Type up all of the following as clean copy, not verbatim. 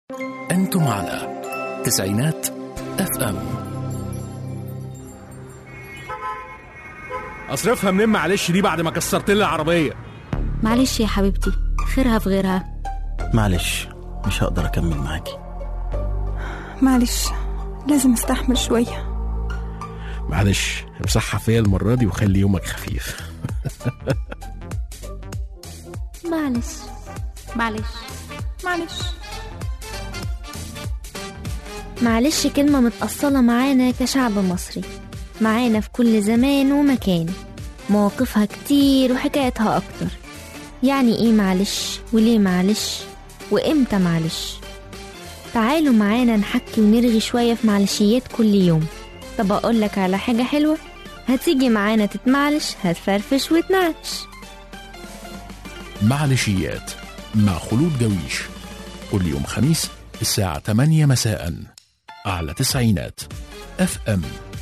أنتم على تسعينات FM. أصرفها منين معلش دي بعد ما كسرت لي العربية؟ معلش يا حبيبتي، خيرها في غيرها. معلش مش هقدر أكمل معاكي. معلش لازم استحمل شوية. معلش امسحها فيا المرة دي وخلي يومك خفيف. معلش معلش معلش معلش كلمة متأصلة معانا كشعب مصري، معانا في كل زمان ومكان، مواقفها كتير وحكايتها أكتر. يعني إيه معلش وليه معلش وإمتى معلش؟ تعالوا معانا نحكي ونرغي شوية في معلشيات كل يوم. طب أقولك على حاجة حلوة، هتيجي معانا تتمعلش هتفرفش وتنعش. معلشيات مع خلود جويش، كل يوم خميس الساعة 8 مساء على تسعينات FM.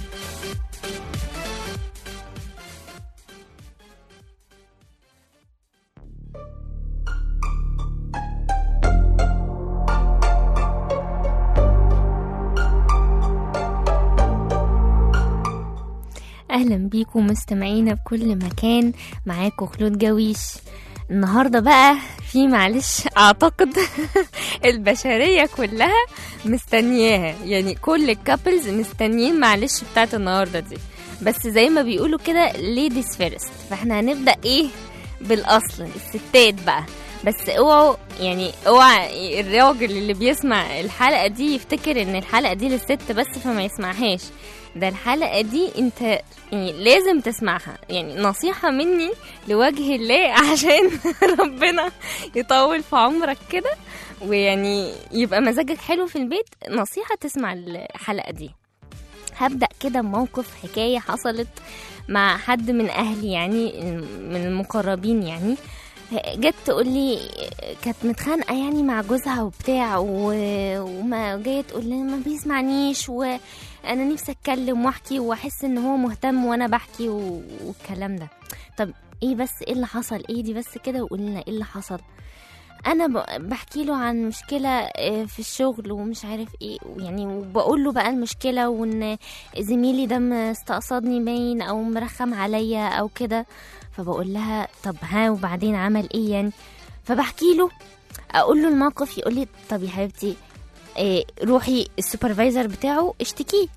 أهلا بيكم مستمعينا بكل مكان، معاكم خلود جويش. النهاردة بقى في معلش أعتقد البشرية كلها مستنياها، يعني كل الكابلز مستنيين معلش بتاعت النهاردة دي. بس زي ما بيقولوا كده ladies first، فاحنا هنبدأ ايه بالأصل الستات بقى. بس اوعى الراجل اللي بيسمع الحلقة دي يفتكر ان الحلقة دي للست بس فما يسمعهاش. ده الحلقة دي انت يعني لازم تسمعها، يعني نصيحة مني لوجه الله عشان ربنا يطول في عمرك كده ويعني يبقى مزاجك حلو في البيت. نصيحة تسمع الحلقة دي. هبدأ كده بموقف حكاية حصلت مع حد من أهلي، يعني من المقربين. يعني جت تقول لي كانت متخانقه يعني مع جوزها وبتاع وما جايه تقول لي ما بيسمعنيش وانا نفسي اتكلم واحكي واحس ان هو مهتم وانا بحكي والكلام ده. طب ايه بس ايه اللي حصل؟ ايه دي بس كده وقول لنا ايه اللي حصل. انا بحكي له عن مشكله في الشغل ومش عارف ايه يعني، وبقول له بقى المشكله وان زميلي ده مستقصدني باين او مرخم عليا او كده. فبقول لها طب ها وبعدين عمل ايه يعني؟ فبحكي له اقول له الموقف، يقول لي طب يا حبيبتي روحي السوبرفايزر بتاعه اشتكيه.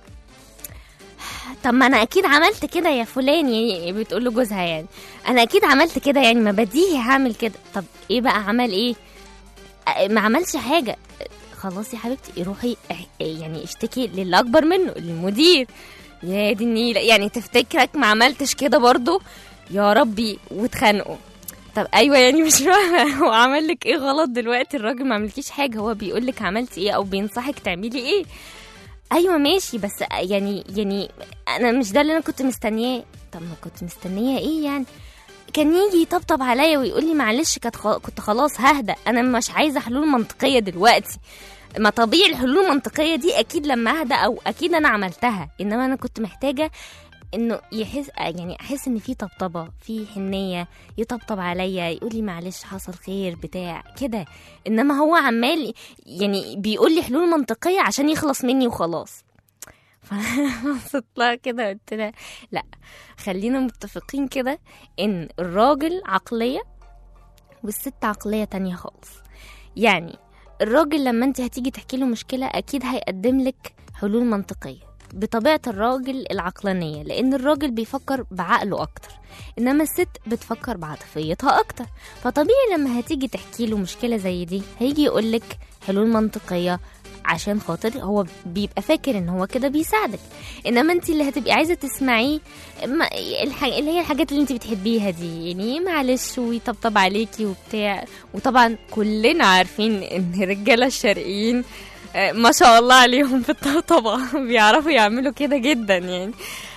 طب ما انا اكيد عملت كده يا فلان، يعني بتقول له جوزها، يعني انا اكيد عملت كده، يعني ما بديهي هعمل كده. طب ايه بقى عمل ايه؟ ما عملش حاجه. خلاص يا حبيبتي روحي يعني اشتكي للي اكبر منه، للمدير. يا دي النيله، يعني تفتكرك ما عملتش كده برضو يا ربي واتخانقوا. طب ايوه يعني مش فاهمه هو عمل لك ايه غلط دلوقتي؟ الراجل ما عملكيش حاجه، هو بيقول لك عملتي ايه او بينصحك تعملي ايه. ايوه ماشي بس يعني انا مش ده اللي انا كنت مستنياه. طب ما كنت مستنيه ايه يعني؟ كان يجي يطبطب عليا ويقول لي معلش كنت خلاص ههدى، انا مش عايزه حلول منطقيه دلوقتي. ما طبيعي الحلول المنطقيه دي اكيد لما اهدى او اكيد انا عملتها، انما انا كنت محتاجه انه يحس، يعني احس ان في طبطبه، في حنيه، يطبطب عليا يقول لي معلش حصل خير بتاع كده. انما هو عمال يعني بيقول لي حلول منطقيه عشان يخلص مني وخلاص. فبصيت لها كده قلت لها لا، خلينا متفقين كده ان الراجل عقليه والست عقليه تانية خالص. يعني الراجل لما انت هتيجي تحكي له مشكله اكيد هيقدم لك حلول منطقيه بطبيعة الراجل العقلانية، لأن الراجل بيفكر بعقله أكتر، إنما الست بتفكر بعاطفيتها أكتر. فطبيعي لما هتيجي تحكي له مشكلة زي دي هيجي يقولك حلول منطقية عشان خاطر هو بيبقى فاكر إن هو كده بيساعدك. إنما أنت اللي هتبقي عايزة تسمعيه اللي هي الحاجات اللي أنت بتحبيها دي، يعني معلش ويطبطب عليكي وبتاع. وطبعا كلنا عارفين إن الرجالة الشرقيين ما شاء الله عليهم في الطبطبة بيعرفوا يعملوا كده جدا يعني.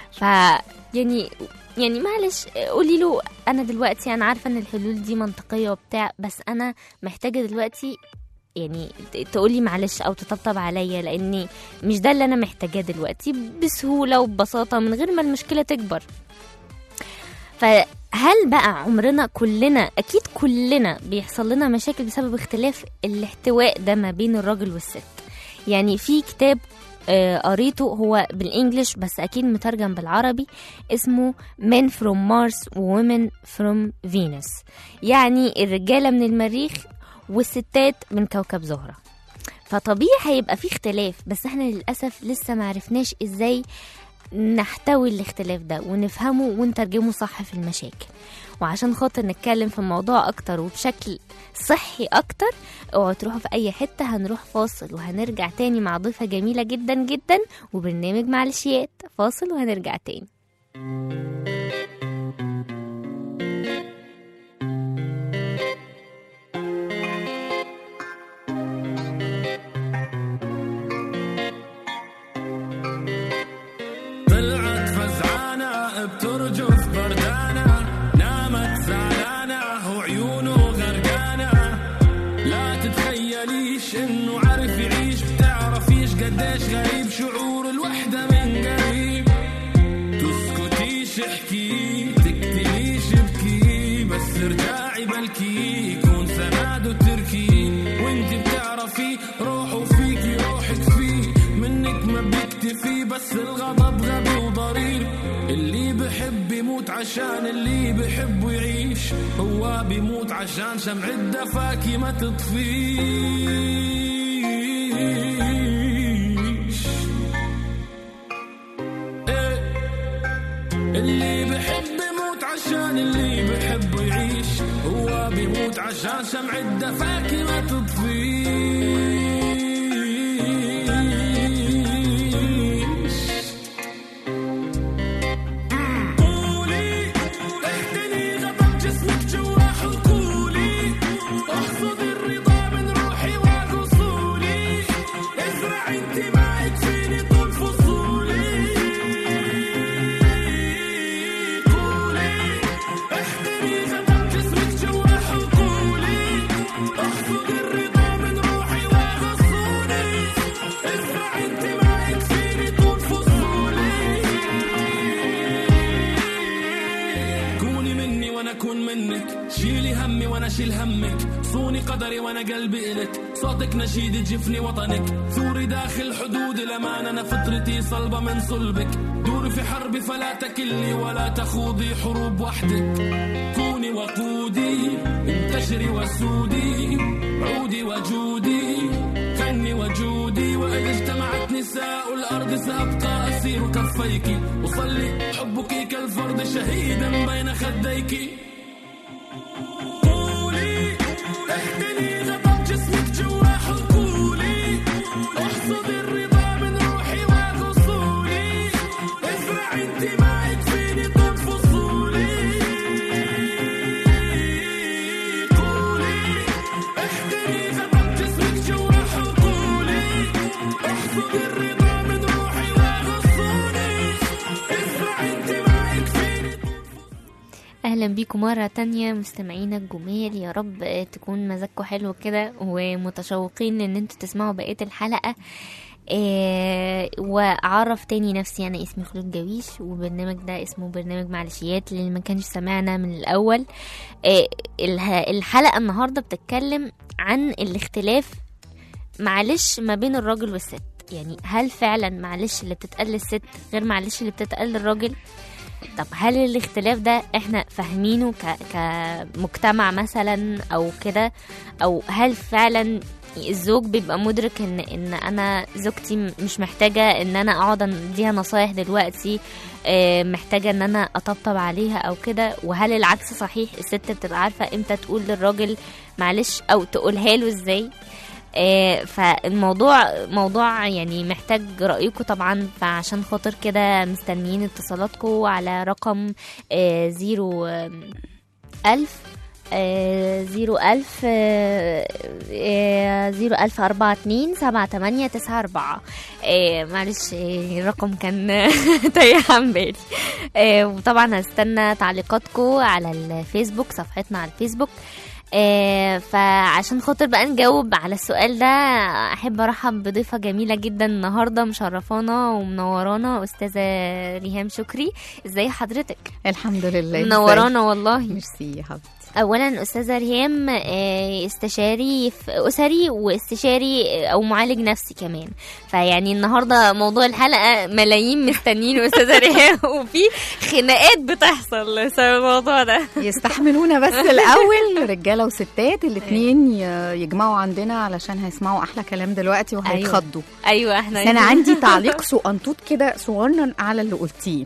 يعني معلش قولي له انا دلوقتي انا عارفه ان الحلول دي منطقيه وبتاع، بس انا محتاجه دلوقتي يعني تقولي معلش او تطبطب عليا، لاني مش ده اللي انا محتاجاه دلوقتي، بسهوله وببساطه من غير ما المشكله تكبر. هل بقى عمرنا كلنا، اكيد كلنا بيحصل لنا مشاكل بسبب اختلاف الاحتواء ده ما بين الراجل والست؟ يعني في كتاب قريته هو بالانجلش بس اكيد مترجم بالعربي، اسمه Men from Mars Women from Venus، يعني الرجالة من المريخ والستات من كوكب زهرة. فطبيعي هيبقى في اختلاف، بس احنا للأسف لسه معرفناش ازاي نحتوي الاختلاف ده ونفهمه ونترجمه صح في المشاكل. وعشان خاطر نتكلم في الموضوع اكتر وبشكل صحي اكتر، اوعوا تروحوا في اي حتة، هنروح فاصل وهنرجع تاني مع ضيفة جميلة جدا جدا وبرنامج معلشيات. فاصل وهنرجع تاني. بترجف بردانة، نامت زعلانة وعيونه غرقانة. لا تتخيليش انه عارف يعيش، بتعرفيش قديش غريب شعور الوحدة من قريب. تسكتيش احكي، تكتميش ابكي، بس ارجعي بلكي يكون سند وتركي. وانت بتعرفي روحه فيكي روحك فيه، منك ما بيكتفي، بس الغضب غبي وضرير. اللي بحب يموت عشان اللي بحبه يعيش، هو بيموت عشان شمع الدفاكي ما تطفيش. اللي بحب يموت عشان اللي بحبه يعيش، هو بيموت عشان شمع الدفاكي ما تطفيش. شيلي همي وانا شيل همك، صوني قدري وانا قلبي إلك، صوتك نشيد جفني وطنك، ثوري داخل حدود الأمان، أنا فطرتي صلبة من صلبك. دوري في حربي فلا تكلي ولا تخوضي حروب وحدك. كوني وقودي انتشري وسودي، عودي وجودي فني وجودي. وإذا اجتمعت نساء الأرض سأبقى أسير كفيك، وصلي حبك كالفرد شهيدا بين خديك. احتني غضب جسمك جوا حقولي، احصدي الرضا من روحي وغصولي، ازرع انتمائك فيني طب فصولي. قولي احتني غضب جسمك جوا حقولي، احصدي الرضا من روحي وغصولي، ازرع انتمائك فيني. اهلا بيكم مرة تانية مستمعينا الجمال، يا رب تكون مزاجكم حلو كده ومتشوقين ان انتوا تسمعوا بقية الحلقة. واعرف تاني نفسي، انا اسمي خلود جويش، وبرنامج ده اسمه برنامج معلشيات اللي ما كانش سمعنا من الاول. الحلقة النهاردة بتتكلم عن الاختلاف معلش ما بين الراجل والست. يعني هل فعلا معلش اللي بتتقال للست غير معلش اللي بتتقال للراجل؟ طب هل الاختلاف ده احنا فاهمينه كمجتمع مثلا او كده، او هل فعلا الزوج بيبقى مدرك ان انا زوجتي مش محتاجة ان انا اقعد اديها نصايح دلوقتي، محتاجة ان انا اطبطب عليها او كده؟ وهل العكس صحيح، الست بتبقى عارفة امتى تقول للراجل معلش او تقولها له ازاي؟ فالموضوع موضوع يعني محتاج رأيكم طبعا، فعشان خاطر كده مستنيين اتصالاتكم على رقم 010427894. معلش الرقم كان تايه عن بالي. وطبعا هستنى تعليقاتكم على الفيسبوك، صفحتنا على الفيسبوك فعشان خاطر بقى نجاوب على السؤال ده، احب ارحب بضيفه جميله جدا النهارده مشرفانا ومنورانا، استاذه ريهام شكري. ازاي حضرتك؟ الحمد لله، منورانا والله. ميرسي يا حبيبتي. اولا استاذه ريهام استشاري اسري واستشاري او معالج نفسي كمان، فيعني النهارده موضوع الحلقه ملايين مستنيين استاذه ريهام، وفي خناقات بتحصل بسبب الموضوع ده. يستحملونا بس الاول، رجاله وستات الاثنين يجمعوا عندنا علشان هيسمعوا احلى كلام دلوقتي وهيتخضوا. ايوه احنا انا عندي تعليق صغنطوط كده صغنن على اللي قلتيه.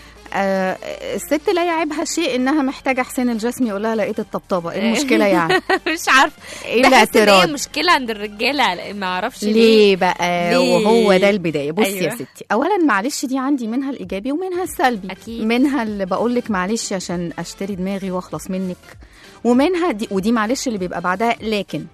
الست لا يعيبها شيء انها محتاجه حسين الجسمي يقول لها لقيت الطبطبه، ايه المشكله يعني؟ مش عارفه ايه الاعتراض؟ هي مشكله عند الرجاله، ما اعرفش ليه بقى ليه؟ وهو ده البدايه. بصي أيوة. يا ستي، اولا معلش دي عندي منها الايجابي ومنها السلبي. أكيد. منها اللي بقول لك معلش عشان اشتري دماغي واخلص منك، ومنها دي ودي معلش اللي بيبقى بعدها لكن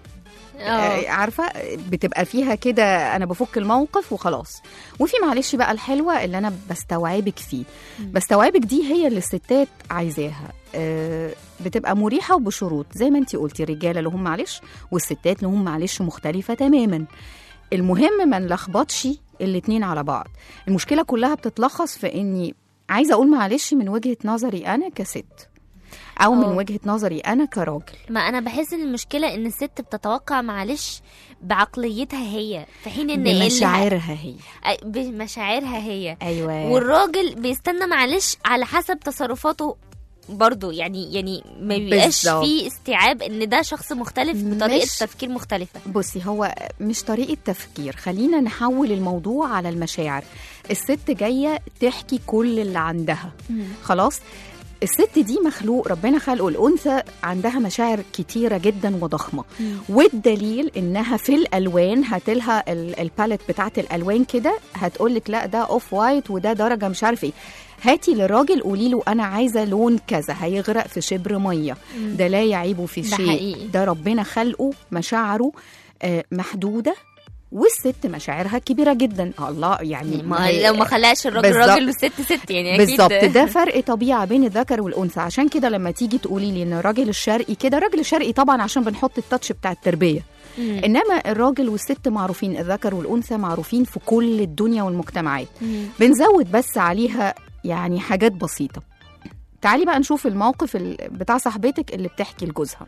عارفه بتبقى فيها كده انا بفك الموقف وخلاص. وفي معلش بقى الحلوه اللي انا بستوعبك فيه. بستوعبك دي هي اللي الستات عايزاها، بتبقى مريحه وبشروط زي ما انتي قلتي، الرجاله لهم معلش والستات لهم معلش مختلفه تماما. المهم ما نلخبطش الاتنين على بعض. المشكله كلها بتتلخص في اني عايزه اقول معلش من وجهه نظري انا كست او من وجهة نظري انا كراجل. ما انا بحس ان المشكلة ان الست بتتوقع معلش بعقليتها هي، في حين ان بمشاعرها هي بمشاعرها هي. ايوه. والراجل بيستنى معلش على حسب تصرفاته برضو، يعني ما بيبقاش فيه استيعاب ان ده شخص مختلف بطريقة تفكير مختلفة. بصي هو مش طريقة تفكير، خلينا نحول الموضوع على المشاعر. الست جاية تحكي كل اللي عندها. خلاص، الست دي مخلوق ربنا خلقه، الأنثى عندها مشاعر كتيرة جدا وضخمة. والدليل إنها في الألوان هاتلها الباليت بتاعت الألوان كده، هتقولك لا ده أوف وايت وده درجة مش عارف إيه. هاتي للراجل قولي له أنا عايزة لون كذا، هيغرق في شبر مية. ده لا يعيبه في شيء، حقيقي. ده ربنا خلقه مشاعره محدودة، والست مشاعرها كبيره جدا. الله يعني لو ما خلاش الراجل راجل والست ست يعني اكيد بالظبط. ده فرق طبيعه بين الذكر والانثى. عشان كده لما تيجي تقولي لي ان الراجل الشرقي كده، الراجل الشرقي طبعا عشان بنحط التاتش بتاع التربيه، انما الراجل والست معروفين، الذكر والانثى معروفين في كل الدنيا والمجتمعات. بنزود بس عليها يعني حاجات بسيطه. تعالي بقى نشوف الموقف بتاع صاحبتك اللي بتحكي لجوزها.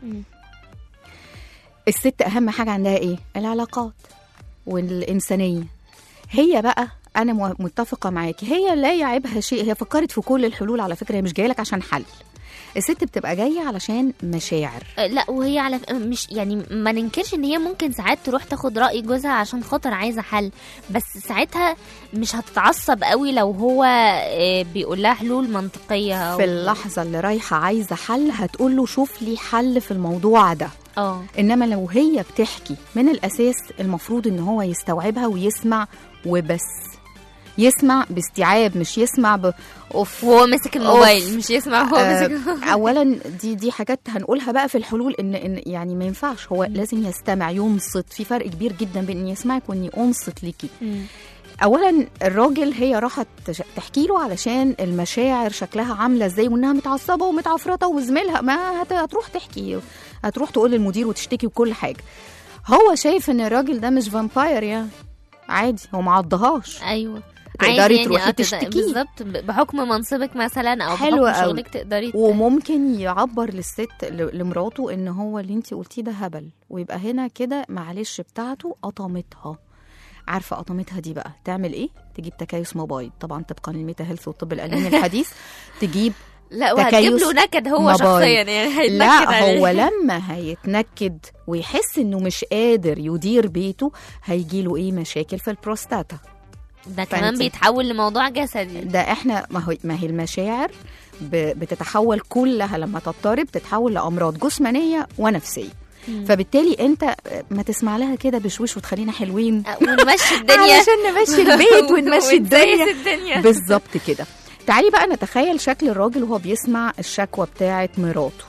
الست اهم حاجه عندها ايه؟ العلاقات والإنسانية. هي بقى أنا متفقة معاكي، هي لا يعيبها شيء، هي فكرت في كل الحلول على فكرة، هي مش جاية لك عشان حل. الست بتبقى جاية علشان مشاعر. لا وهي على مش يعني ما ننكرش ان هي ممكن ساعات تروح تاخد رأي جوزها عشان خاطر عايزة حل، بس ساعتها مش هتتعصب قوي لو هو بيقول لها حلول منطقية. في اللحظة اللي رايحة عايزة حل هتقول له شوف لي حل في الموضوع ده. إنما لو هي بتحكي من الأساس المفروض إن هو يستوعبها ويسمع وبس. يسمع باستيعاب، مش يسمع وهو مسك الموبايل، مش يسمع هو مسك. اولا دي حاجات هنقولها بقى في الحلول، ان يعني ما ينفعش، هو لازم يستمع ينصت. في فرق كبير جدا بين اني يسمعك واني انصت ليكي. اولا الراجل هي راحت تحكي له علشان المشاعر شكلها عامله ازاي، وانها متعصبه ومتعفرطه، وزميلها ما هتروح تحكي، هتروح تقول للمدير وتشتكي وكل حاجه. هو شايف ان الراجل ده مش فامباير يعني عادي، هو ما عضهاش. ايوه تقدري يعني تروحي تشتكي بالظبط بحكم منصبك مثلا او بحكم شغلك تقدري وممكن يعبر للست لمراته ان هو اللي انت قلتيه ده هبل، ويبقى هنا كده معلش بتاعته قطمتها. عارفه قطمتها دي بقى تعمل ايه؟ تجيب تكيس موبايل طبعا طبقا للميتا هيلث والطب الالماني الحديث. تجيب لا وهتجيب له نكد هو موبايل. شخصيا يعني هيتنكد لا عليه. هو لما هيتنكد ويحس انه مش قادر يدير بيته هيجيله ايه؟ مشاكل في البروستاتا. ده كمان بيتحول لموضوع جسدي. ده احنا ما هي المشاعر بتتحول كلها لما تضطرب تتحول لامراض جسمانيه ونفسيه. فبالتالي انت ما تسمع لها كده بشوش وتخلينا حلوين ونمشي الدنيا علشان نمشي البيت ونمشي الدنيا بالظبط كده. تعالي بقى نتخيل شكل الراجل وهو بيسمع الشكوى بتاعه مراته.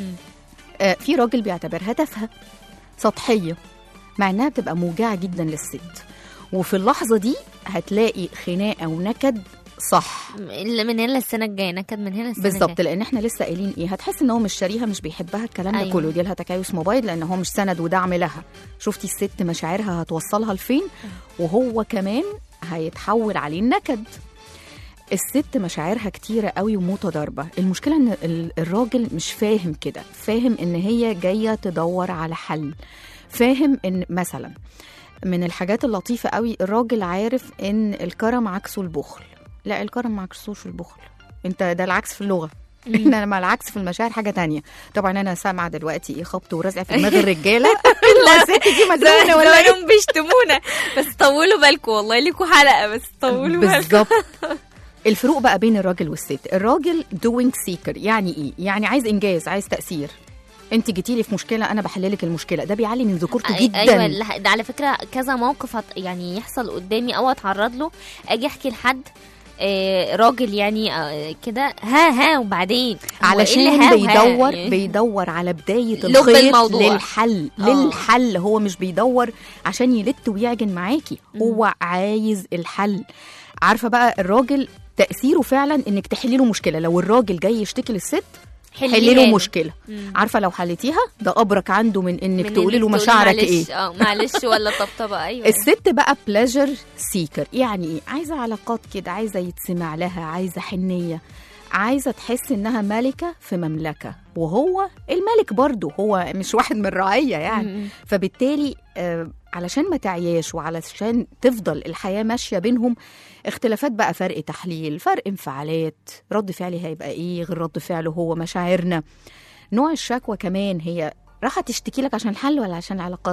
في راجل بيعتبرها تافهه سطحيه، مع انها بتبقى موجعه جدا للست، وفي اللحظه دي هتلاقي خناقه ونكد صح من هنا للسنه الجايه، نكد من هنا للسنه بالظبط، الجاية. لان احنا لسه قايلين ايه، هتحس ان هو مش شاريها، مش بيحبها، الكلام ده أيوة. كله دي لها تكيس موبايل، لان هو مش سند ودعم لها. شفتي الست مشاعرها هتوصلها لفين، وهو كمان هيتحول عليه النكد. الست مشاعرها كتيرة قوي ومتضاربة. المشكلة ان الراجل مش فاهم كده، فاهم ان هي جاية تدور على حل، فاهم ان مثلا من الحاجات اللطيفة قوي الراجل عارف ان الكرم عكسه البخل. لا، الكرم ما عكسوش البخل، انت ده العكس في اللغة. احنا لما العكس في المشاعر حاجة تانية. طبعا انا سامعة دلوقتي ايه خبط ورزع في دماغ الرجالة. لا الست دي مجنونة ولا ايه؟ زمانهم بيشتمونا، بس طولوا بالكم والله، ليكوا حلقة بس طولوا بالكم. بالظبط. الفروق بقى بين الراجل والست، الراجل doing seeker، يعني ايه؟ يعني عايز انجاز، عايز تأثير. انت جيتيلي في مشكله، انا بحللك المشكله، ده بيعلي من ذكورته جدا. ايوه، ده على فكره كذا موقف يعني يحصل قدامي او اتعرض له، اجي احكي لحد راجل يعني كده ها وبعدين علشان بيدور على بدايه الخيط للحل. هو مش بيدور عشان يلت ويعجن معاكي، هو عايز الحل. عارفه بقى الراجل تأثيره فعلا انك تحلي له مشكله. لو الراجل جاي يشتكي للست حلي له مشكله، عارفه لو حليتيها ده ابرك عنده من انك تقولي له مشاعرك ايه. معلش ولا طبطبه. ايوه. الست بقى بليجر سيكر، يعني ايه؟ عايزه علاقات كده، عايزه يتسمع لها، عايزه حنيه، عايزه تحس انها ملكه في مملكه، وهو الملك برضه، هو مش واحد من الرعيه يعني. فبالتالي علشان ما تعياش وعلشان تفضل الحياه ماشيه بينهم، اختلافات بقى، فرق تحليل، فرق انفعالات، رد فعلي هيبقى ايه غير رد فعله هو، مشاعرنا، نوع الشكوى كمان، هي راح تشتكي لك عشان الحل ولا عشان العلاقات.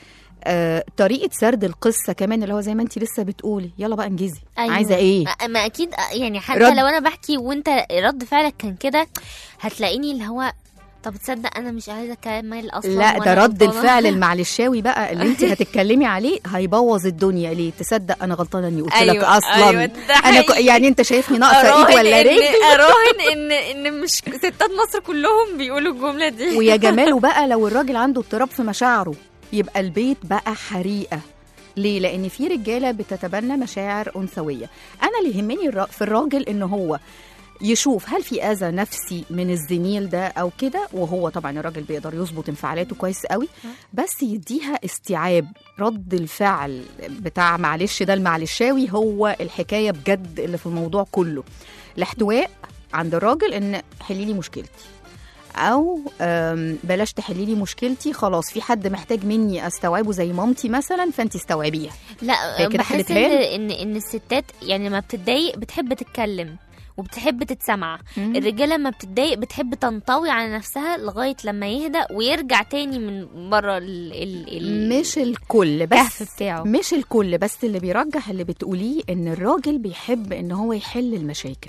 طريقه سرد القصه كمان، اللي هو زي ما انت لسه بتقولي، يلا بقى انجزي. أيوة. عايزه ايه؟ ما اكيد يعني حتى لو انا بحكي وانت رد فعلك كان كده، هتلاقيني اللي هو طب تصدق انا مش عايزه اكمل اصلا. لا، ده رد الفعل المعلشاوي بقى اللي انت هتتكلمي عليه هيبوظ الدنيا. ليه؟ تصدق انا غلطانه اني قلت لك اصلا. أيوة انا يعني انت شايفني ناقصه ايد ولا رجل؟ اراهن ان مش ستات مصر كلهم بيقولوا الجمله دي. ويا جماله بقى لو الراجل عنده اضطراب في مشاعره، يبقى البيت بقى حريقه. ليه؟ لان في رجاله بتتبنى مشاعر انثويه. انا اللي يهمني في الراجل ان هو يشوف هل في اذى نفسي من الزميل ده او كده، وهو طبعا الراجل بيقدر يظبط انفعالاته كويس قوي، بس يديها استيعاب. رد الفعل بتاع معلش ده المعلشاوي هو الحكايه بجد اللي في الموضوع كله. الاحتواء عند الراجل ان حلي لي مشكلتي، او بلاش تحلي لي مشكلتي، خلاص في حد محتاج مني استوعبه زي مامتي مثلا، فانت استوعبيها. لا، بحس ان الستات يعني لما بتتضايق بتحب تتكلم وبتحب تتسمع. الرجاله لما بتتضايق بتحب تنطوي على نفسها لغايه لما يهدى ويرجع تاني من بره مش الكل بس بتاعه. مش الكل بس اللي بيرجح اللي بتقوليه ان الراجل بيحب ان هو يحل المشاكل،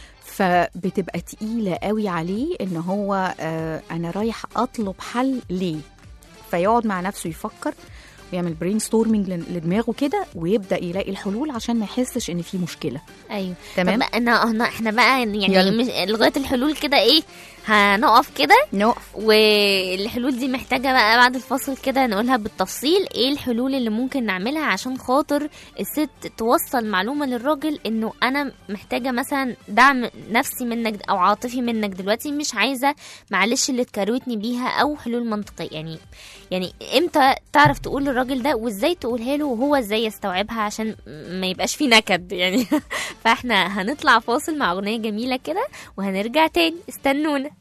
فبتبقى تقيله قوي عليه ان هو انا رايح اطلب حل ليه، فيقعد مع نفسه يفكر ويعمل برين ستورمينج لدماغه كده، ويبدا يلاقي الحلول عشان ما يحسش ان في مشكله. ايوه تمام. احنا بقى يعني لغايه الحلول كده ايه، هنقف كده والحلول دي محتاجه بقى بعد الفصل كده نقولها بالتفصيل. ايه الحلول اللي ممكن نعملها عشان خاطر الست توصل معلومه للراجل انه انا محتاجه مثلا دعم نفسي منك او عاطفي منك دلوقتي، مش عايزه معلش اللي تكروتني بيها، او حلول منطقيه. يعني امتى تعرف تقول للراجل ده، وازاي تقولها له وهو ازاي يستوعبها عشان ما يبقاش فيه نكد يعني. فاحنا هنطلع فاصل مع اغنيه جميله كده وهنرجع تاني، استنونا.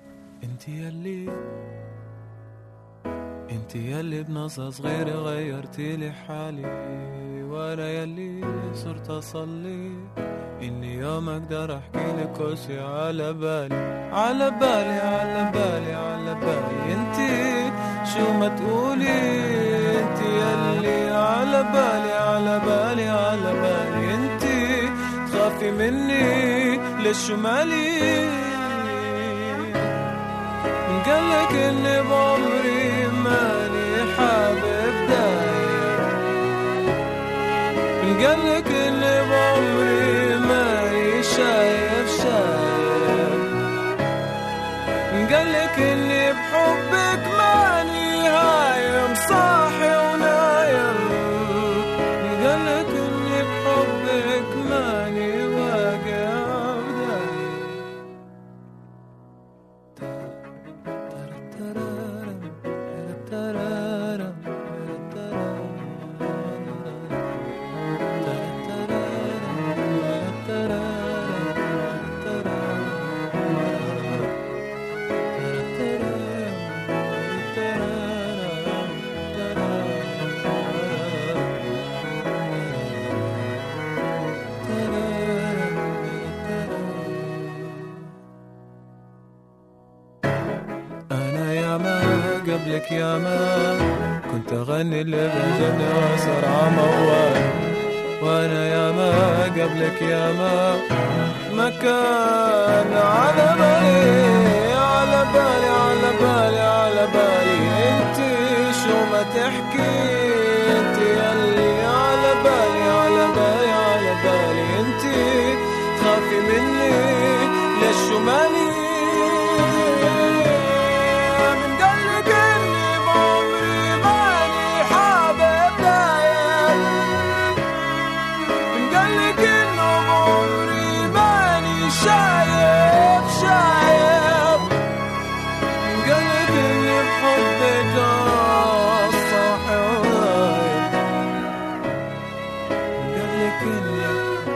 انت يلي بنظرة صغيرة غيرتي لي حالي، وانا يلي صرت اصلي اني يوم اقدر احكي لك كل شي على بالي على بالي على بالي على بالي. انت شو ما تقولي انت يلي على بالي على بالي على بالي. انت تخافي مني ليش مالي؟ قالك اني بعمري ماني حابب داير، قالك اني بعمري ماني شايف قالك اني بحبك ماني هايم صاحي ونايم، قالك اني بحبك ماني وايم قبلك يا ما كنت أغني اللي بهجني وأسرع موال، وأنا يا ما قبلك يا ما كان على بالي على بالي على بالي على بالي انتي شو ما تحكي انتي يلي على بالي على بالي على بالي انتي تخافي مني ليش شو مالي من قلبك اني بعمري ماني حابب دايم من قلبك انه بعمري ماني شايب شايب من قلبك اني بحبك صاحي وغايب من قلبك اني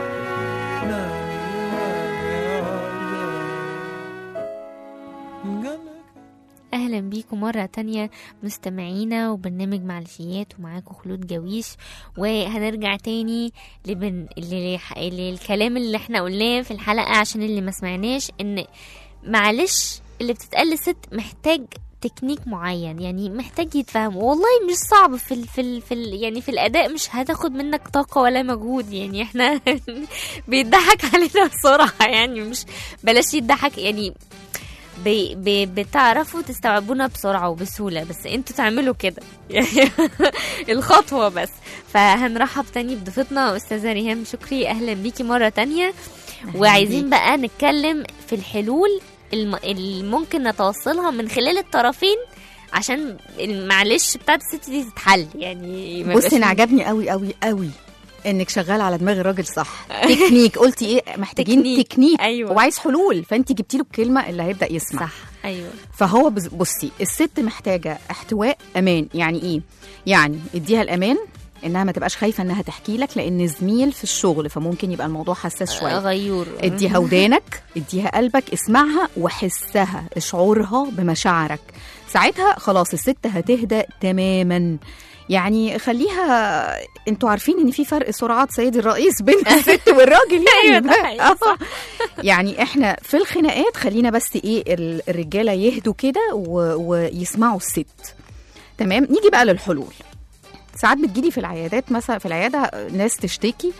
أهلا بيكم مرة تانية مستمعينا وبرنامج معلشيات، ومعاكم خلود جويش. وهنرجع تاني للكلام اللي احنا قلناه في الحلقة عشان اللي ما سمعناش، ان معلش اللي بتتقال للست محتاج تكنيك معين، يعني محتاج يتفهم. والله مش صعب يعني في الأداء مش هتاخد منك طاقة ولا مجهود، يعني احنا بيضحك علينا بسرعة، يعني مش بلاش يضحك، يعني بتعرفوا تستوعبونا بسرعة وبسهولة، بس انتوا تعملوا كده يعني الخطوة بس. فهنرحب تاني بضيفتنا أستاذة ريهام شكري، أهلا بيكي مرة تانية. وعايزين بقى نتكلم في الحلول اللي ممكن نتوصلها من خلال الطرفين عشان المعلش بتاعت الست دي تتحل. يعني بصي انا عجبني قوي قوي قوي انك شغال على دماغ الراجل، صح؟ تكنيك، قلتي ايه؟ محتاجين تكنيك. أيوة. وعايز حلول، فانت جبتي له الكلمه اللي هيبدا يسمع، صح؟ ايوه. فهو بصي الست محتاجه احتواء، امان. يعني ايه؟ يعني اديها الامان انها ما تبقاش خايفه انها تحكي لك، لان زميل في الشغل فممكن يبقى الموضوع حساس شويه. غيور. اديها ودانك، اديها قلبك، اسمعها وحسها، اشعرها بمشاعرك. ساعتها خلاص الست هتهدى تماما. يعني خليها، انتوا عارفين ان في فرق سرعات سيدي الرئيس بين الست والراجل يعني. يعني احنا في الخناقات خلينا بس ايه الرجاله يهدوا كده ويسمعوا الست. تمام. نيجي بقى للحلول. ساعات بتجيلي في العيادات، مثلا في العياده ناس تشتكي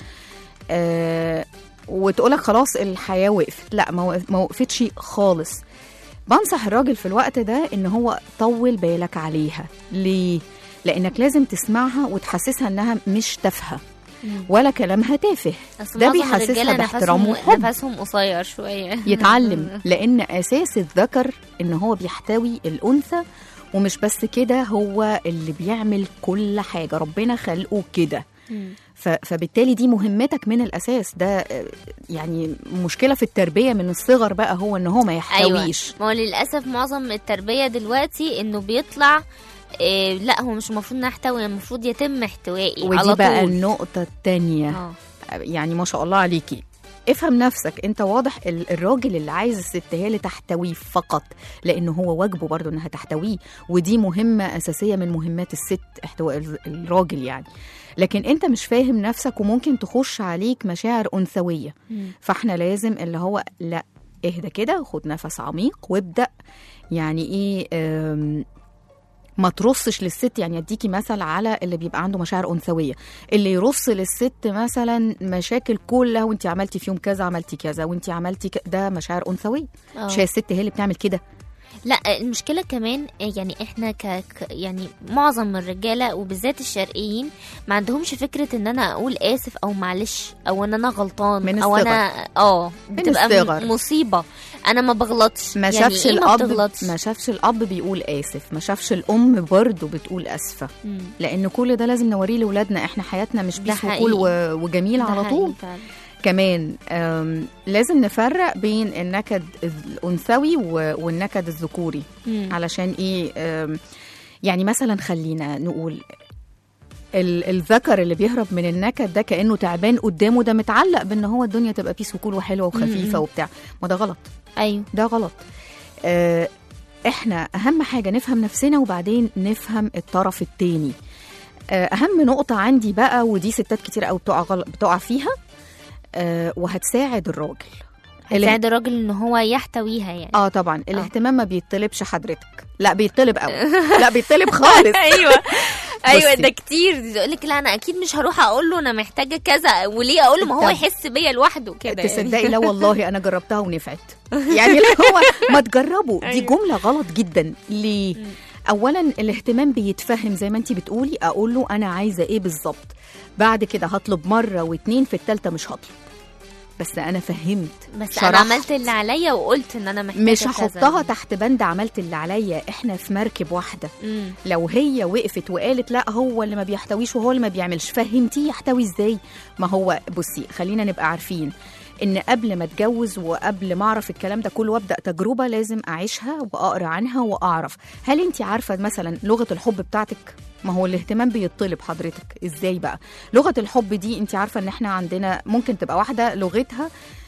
وتقولك خلاص الحياه وقفت. لا، ما وقفتش خالص. بنصح الراجل في الوقت ده ان هو طول بالك عليها. ليه؟ لانك لازم تسمعها وتحسسها انها مش تافهه ولا كلامها تافه. ده بيحسسها باحترام وحب. نفسهم قصير شويه يتعلم، لان اساس الذكر ان هو بيحتوي الانثى، ومش بس كده، هو اللي بيعمل كل حاجه، ربنا خلقه كده. فبالتالي دي مهمتك من الاساس. ده يعني مشكله في التربيه من الصغر بقى، هو ان هو ما يحتويش. أيوة. ما هو للاسف معظم التربيه دلوقتي انه بيطلع لا هو مش المفروض نحتوي، المفروض يتم احتوائي على طول. ودي بقى النقطة التانية. يعني ما شاء الله عليكي، افهم نفسك. انت واضح الراجل اللي عايز الست هي اللي تحتويه فقط، لانه هو واجبه برضو انها تحتويه، ودي مهمة اساسية من مهمات الست، احتواء الراجل يعني. لكن انت مش فاهم نفسك وممكن تخش عليك مشاعر انثوية. فاحنا لازم اللي هو لا، اهدى كده، خد نفس عميق وابدأ. يعني ايه؟ ما ترصش للست. يعني اديكي مثل على اللي بيبقى عنده مشاعر انثويه، اللي يرص للست مثلا مشاكل كلها، وانت عملتي في يوم كذا، عملتي كذا، وانت عملتي ده مشاعر انثويه. مش هي الست هي اللي بتعمل كده؟ لا، المشكله كمان يعني احنا يعني معظم الرجاله وبالذات الشرقيين ما عندهمش فكره ان انا اقول اسف او معلش او ان انا غلطان من او الصغر. انا بتبقى مصيبه. انا ما بغلطش. ما شافش يعني ما شافش الاب بيقول اسف، ما شافش الام برضو بتقول اسفه. لان كل ده لازم نوريه لاولادنا. احنا حياتنا مش بيس وكل وجميل على طول. كمان لازم نفرق بين النكد الأنثوي والنكد الذكوري. علشان ايه؟ يعني مثلا خلينا نقول الذكر اللي بيهرب من النكد ده كأنه تعبان قدامه، ده متعلق بان هو الدنيا تبقى بيس وكول وحلوه وخفيفه وبتاع. ما ده غلط. ايوه ده غلط. احنا اهم حاجه نفهم نفسنا وبعدين نفهم الطرف التاني. اهم نقطه عندي بقى، ودي ستات كتير قوي بتقع فيها، وهتساعد الراجل، هتساعد الراجل ان هو يحتويها يعني. طبعا الاهتمام ما بيطلبش حضرتك، لا بيطلب قوي لا بيطلب خالص. ايوه ده كتير يقول لك لا انا اكيد مش هروح اقول له انا محتاجه كذا، وليه اقول له ما هو يحس بيا لوحده كده. تصدقي لا والله انا جربتها ونفعت. يعني هو ما تجربوا دي جمله غلط جدا. ليه؟ اولا الاهتمام بيتفهم زي ما انتي بتقولي، اقول له انا عايزه ايه بالظبط، بعد كده هطلب مره واتنين، في الثالثه مش هطلب، بس انا فهمت، بس انا عملت اللي عليا وقلت ان انا محتاجه مش هحطها تحت بند عملت اللي عليا. احنا في مركب واحده. لو هي وقفت وقالت لا هو اللي ما بيحتويش وهو اللي ما بيعملش، فهمتيه يحتوي ازاي؟ ما هو بصي خلينا نبقى عارفين ان قبل ما اتجوز وقبل ما اعرف الكلام ده كله وابدا تجربه لازم اعيشها واقرا عنها واعرف. هل انت عارفه مثلا لغه الحب بتاعتك؟ ما هو الاهتمام بيطلب حضرتك ازاي بقى؟ لغه الحب دي انت عارفه ان احنا عندنا ممكن تبقى واحده لغتها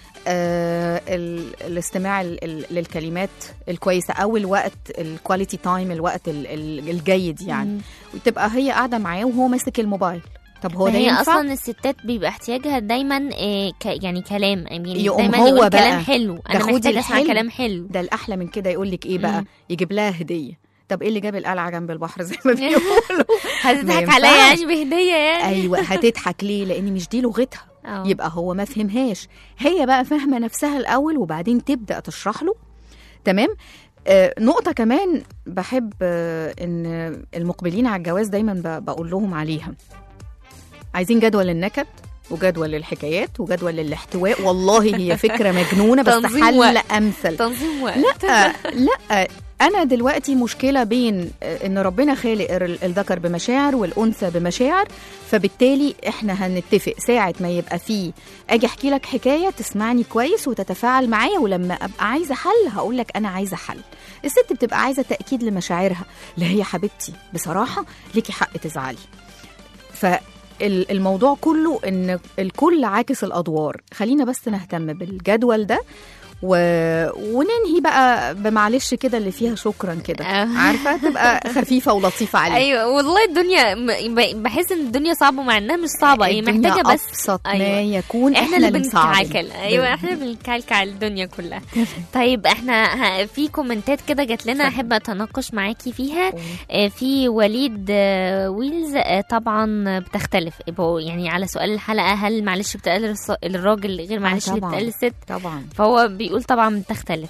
الاستماع للكلمات الكويسه، او الوقت الكواليتي تايم، الوقت الجيد يعني، وتبقى هي قاعده معاه وهو ماسك الموبايل. طب هو ده هي ينفع؟ اصلا الستات بيبقى احتياجها دايما يعني كلام، يعني يقوم دايما هو يقول بقى كلام حلو، انا محتاجه اسمع كلام حلو. ده الاحلى من كده يقول لك ايه بقى؟ يجيب لها هديه. طب ايه اللي جاب القلعه جنب البحر زي ما بيقولوا؟ هتضحك عليا يعني بهديه يعني؟ ايوه هتضحك ليه؟ لان مش دي لغتها. يبقى هو ما فهمهاش، هي بقى فاهمه نفسها الاول وبعدين تبدا تشرح له. تمام. نقطه كمان بحب ان المقبلين على الجواز دايما بقول لهم عليها، عايزين جدول النكد وجدول للحكايات وجدول للاحتواء. والله هي فكره مجنونه بس حل امثل. تنظيم وقت. لا أنا دلوقتي مشكلة بين إن ربنا خالق الذكر بمشاعر والأنثى بمشاعر، فبالتالي إحنا هنتفق ساعة ما يبقى فيه أجي أحكي لك حكاية تسمعني كويس وتتفاعل معايا، ولما أبقى عايزة حل هقول لك أنا عايزة حل. الست بتبقى عايزة تأكيد لمشاعرها، لا هي حبيبتي بصراحة ليكي حق تزعلي. فالموضوع كله إن الكل عاكس الأدوار. خلينا بس نهتم بالجدول ده وننهي بقى بمعلش كده اللي فيها شكرا كده، عارفه تبقى خفيفه ولطيفه عليك. ايوه والله الدنيا بحس ان الدنيا صعبه مع انها مش صعبه، هي محتاجه بس ابسط ما يكون. احنا اللي بنكعكل. ايوه احنا بنكعكع الدنيا كلها. طيب احنا في كومنتات كده جات لنا احب اتناقش معاكي فيها. في وليد ويلز طبعا بتختلف يعني على سؤال الحلقه، هل معلش بتقل الراجل غير معلش اللي بتقل الست؟ طبعا. فهو بيقول طبعا بتختلف.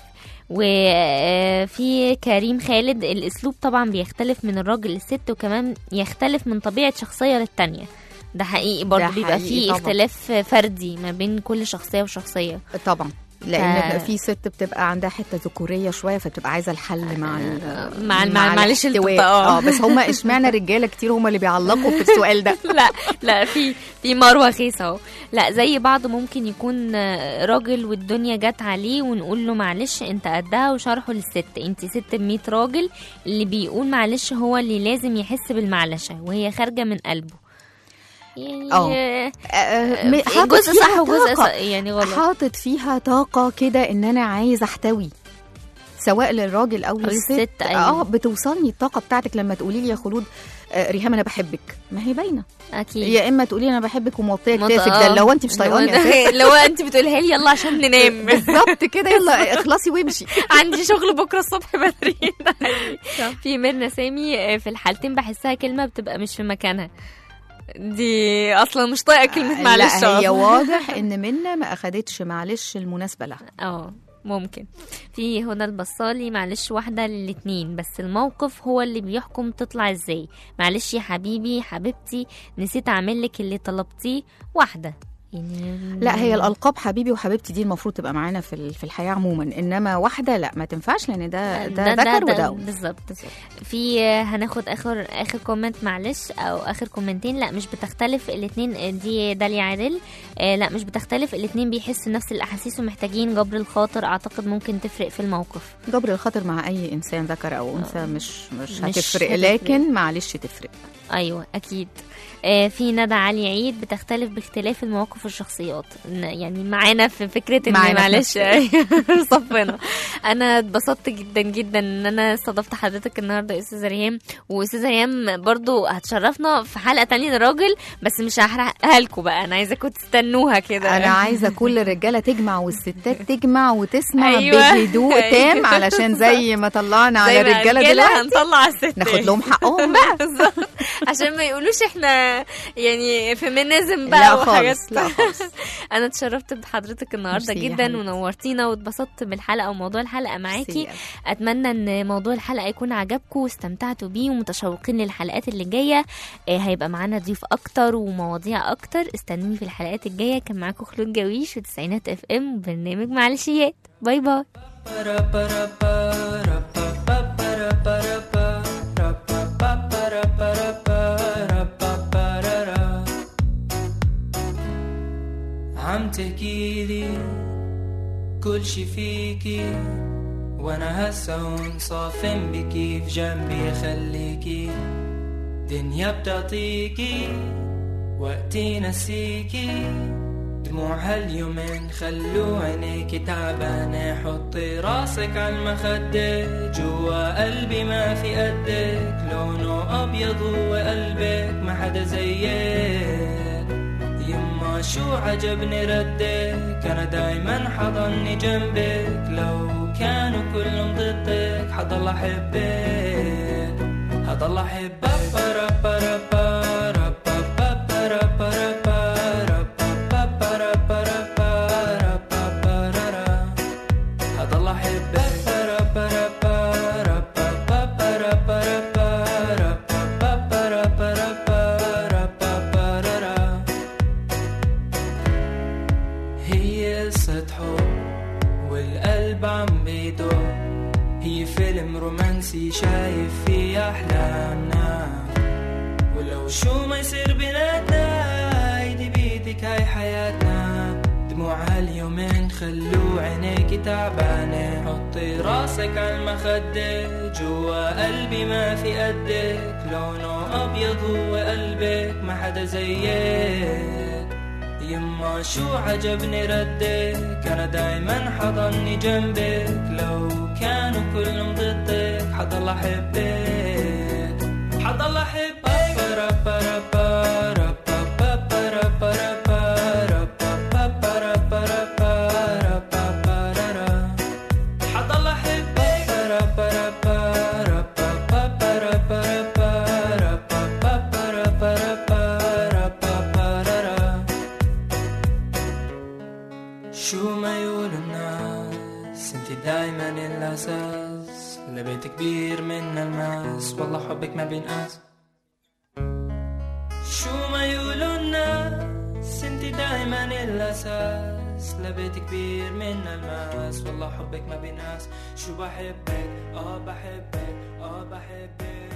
وفي كريم خالد الاسلوب طبعا بيختلف من الراجل للست، وكمان يختلف من طبيعه شخصيه للتانية. ده حقيقي برضه بيبقى فيه اختلاف فردي ما بين كل شخصيه وشخصيه طبعا، لان في ست بتبقى عندها حته ذكوريه شويه فبتبقى عايزه الحل مع معلش بس هم اشمعنى رجاله كتير هم اللي بيعلقوا في السؤال ده. لا في مروه خيسه اهو. لا زي بعض ممكن يكون راجل والدنيا جت عليه ونقول له معلش انت قدها، وشرحه للست انت ست ب100 راجل. اللي بيقول معلش هو اللي لازم يحس بالمعلشه وهي خارجه من قلبه. يعني جزء صح وجزء يعني غلط. حاطط فيها طاقه كده ان انا عايز احتوي، سواء للراجل او للست. بتوصلني الطاقه بتاعتك لما تقولي لي يا خلود ريهام انا بحبك، ما هي باينه اكيد. يا اما تقولي انا بحبك وموطيه كتافك، ده لو انت مش طايقاني لو انت بتقولها لي يلا عشان ننام بالظبط كده، يلا اخلصي وامشي عندي شغل بكره الصبح بدري. في ميرنا سامي في الحالتين بحسها كلمه بتبقى مش في مكانها، دي اصلا مش طايقه كلمه معلش. لا هي واضح ان منا ما اخدتش معلش المناسبه لها. ممكن. في هدى البصالي معلش واحده للاتنين، بس الموقف هو اللي بيحكم تطلع ازاي. معلش يا حبيبي حبيبتي نسيت اعملك اللي طلبتيه. واحده يعني لا هي الالقاب حبيبي وحبيبتي دي المفروض تبقى معانا في الحياه عموما، انما واحده لا ما تنفعش لان ده ذكر وده بالظبط. في هناخد اخر كومنت معلش او اخر كومنتين. لا مش بتختلف الاثنين. دي داليا عادل لا مش بتختلف الاثنين بيحسوا نفس الاحاسيس ومحتاجين جبر الخاطر. اعتقد ممكن تفرق في الموقف. جبر الخاطر مع اي انسان ذكر او انثى مش هتفرق، لكن معلش تفرق. ايوه اكيد. في ندى علي عيد بتختلف باختلاف المواقف والشخصيات، يعني معانا في فكره ان معلش صفنا. انا اتبسطت جدا جدا ان انا استضفت حضرتك النهارده يا استاذه ريهام، واستاذه ريهام برضو هتشرفنا في حلقه تانية للراجل، بس مش هحرقها لكم بقى، انا عايزاكم تستنوها كده. انا عايزه كل الرجاله تجمع والستات تجمع وتسمع أيوة. بهدوء تام، علشان زي ما طلعنا على الرجاله دلوقتي هنطلع على الستات، ناخد لهم حقهم بقى. بالظبط. عشان ما يقولوش احنا يعني فيمينيزم بقى لا وحاجات. خالص لا خالص. انا اتشرفت بحضرتك النهارده ميرسي يا جدا حبيبتي. ونورتينا واتبسطت بالحلقه وموضوع الحلقه معاكي. ميرسي. اتمنى ان موضوع الحلقه يكون عجبكم واستمتعتوا بيه ومتشوقين للحلقات اللي جايه. هيبقى معانا ضيوف اكتر ومواضيع اكتر، استنوني في الحلقات الجايه. كان معاكم خلود جويش في تسعينات اف ام برنامج معلشيات. باي باي. عم تحكيلي كل شي فيكي، وانا هسا هون صافن بكي في جنبي خليكي، دنيا بتعطيكي وقتي نسيكي، دموع هاليومين خلو عينيكي تعبانة، حطي راسك عالمخدة جوا قلبي ما في قدك، لونه أبيض وقلبك ما حدا زيك، يما شو عجبني ردك، أنا دايما حضني جنبك، لو كانوا كلهم ضدك حضل أحبك، حضل أحبك. شايف في أحلامنا، ولو شو ما يصير بيناتنا ايدي بيدك هاي حياتنا، دموع هاليومين خلو عينيكي تعبانة، حطي راسك عالمخدة جوا قلبي ما في قدك، لونه أبيض هو قلبك ما حدا زيك، يما شو عجبني ردك، أنا دايما حضني جنبك، لو كانوا كلهم ضدك حضل أحبك، حضل أحبك. لبيت كبير من الماس، والله حبك ما بينقاس، شو ما يقولوا الناس انتي دايما الاساس، لبيت كبير من الماس، والله حبك ما بينقاس، شو بحبك بحبك بحبك.